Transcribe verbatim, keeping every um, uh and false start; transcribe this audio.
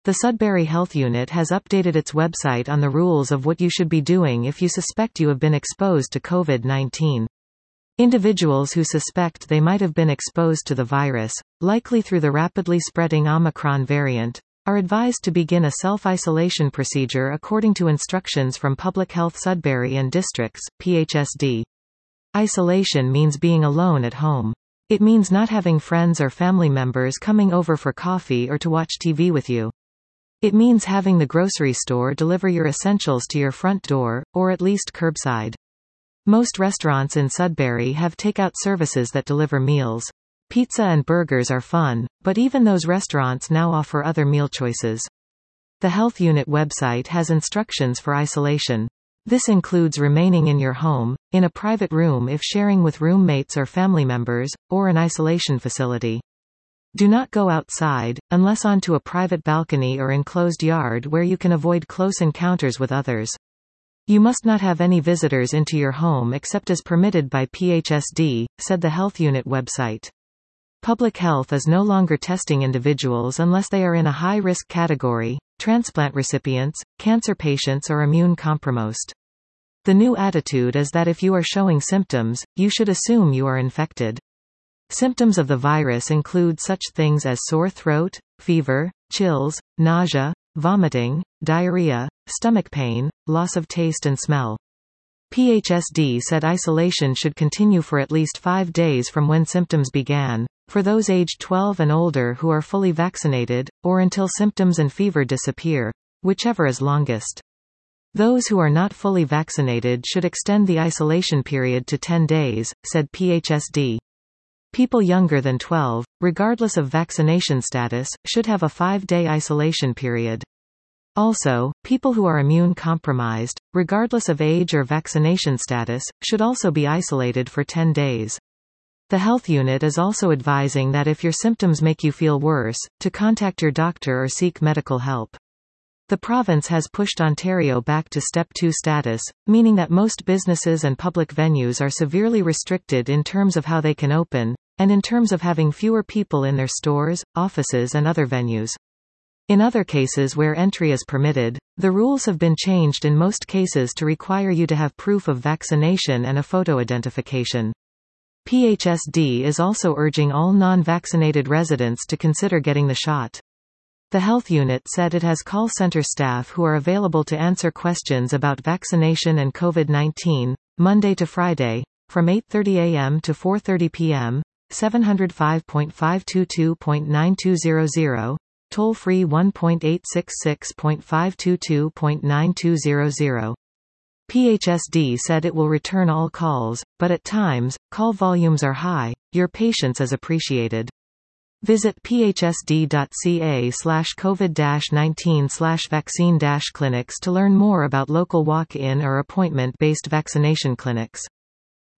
The Sudbury Health Unit has updated its website on the rules of what you should be doing if you suspect you have been exposed to COVID nineteen. Individuals who suspect they might have been exposed to the virus, likely through the rapidly spreading Omicron variant, are advised to begin a self-isolation procedure according to instructions from Public Health Sudbury and Districts, P H S D. Isolation means being alone at home. It means not having friends or family members coming over for coffee or to watch T V with you. It means having the grocery store deliver your essentials to your front door, or at least curbside. Most restaurants in Sudbury have takeout services that deliver meals. Pizza and burgers are fun, but even those restaurants now offer other meal choices. The Health Unit website has instructions for isolation. This includes remaining in your home, in a private room if sharing with roommates or family members, or an isolation facility. Do not go outside, unless onto a private balcony or enclosed yard where you can avoid close encounters with others. You must not have any visitors into your home except as permitted by P H S D, said the Health Unit website. Public Health is no longer testing individuals unless they are in a high-risk category, transplant recipients, cancer patients or immune compromised. The new attitude is that if you are showing symptoms, you should assume you are infected. Symptoms of the virus include such things as sore throat, fever, chills, nausea, vomiting, diarrhea, stomach pain, loss of taste and smell. P H S D said isolation should continue for at least five days from when symptoms began, for those aged twelve and older who are fully vaccinated, or until symptoms and fever disappear, whichever is longest. Those who are not fully vaccinated should extend the isolation period to ten days, said P H S D. People younger than twelve, regardless of vaccination status, should have a five-day isolation period. Also, people who are immune compromised, regardless of age or vaccination status, should also be isolated for ten days. The Health Unit is also advising that if your symptoms make you feel worse, to contact your doctor or seek medical help. The province has pushed Ontario back to Step two status, meaning that most businesses and public venues are severely restricted in terms of how they can open, and in terms of having fewer people in their stores, offices and other venues. In other cases where entry is permitted, the rules have been changed in most cases to require you to have proof of vaccination and a photo identification. P H S D is also urging all non-vaccinated residents to consider getting the shot. The Health Unit said it has call center staff who are available to answer questions about vaccination and COVID nineteen, Monday to Friday, from eight thirty a m to four thirty p m, seven oh five, five two two, nine two zero zero, toll free one eight six six, five two two, nine two zero zero. P H S D said it will return all calls, but at times, call volumes are high. Your patience is appreciated. Visit p h s d dot c a slash covid nineteen slash vaccine clinics to learn more about local walk-in or appointment-based vaccination clinics.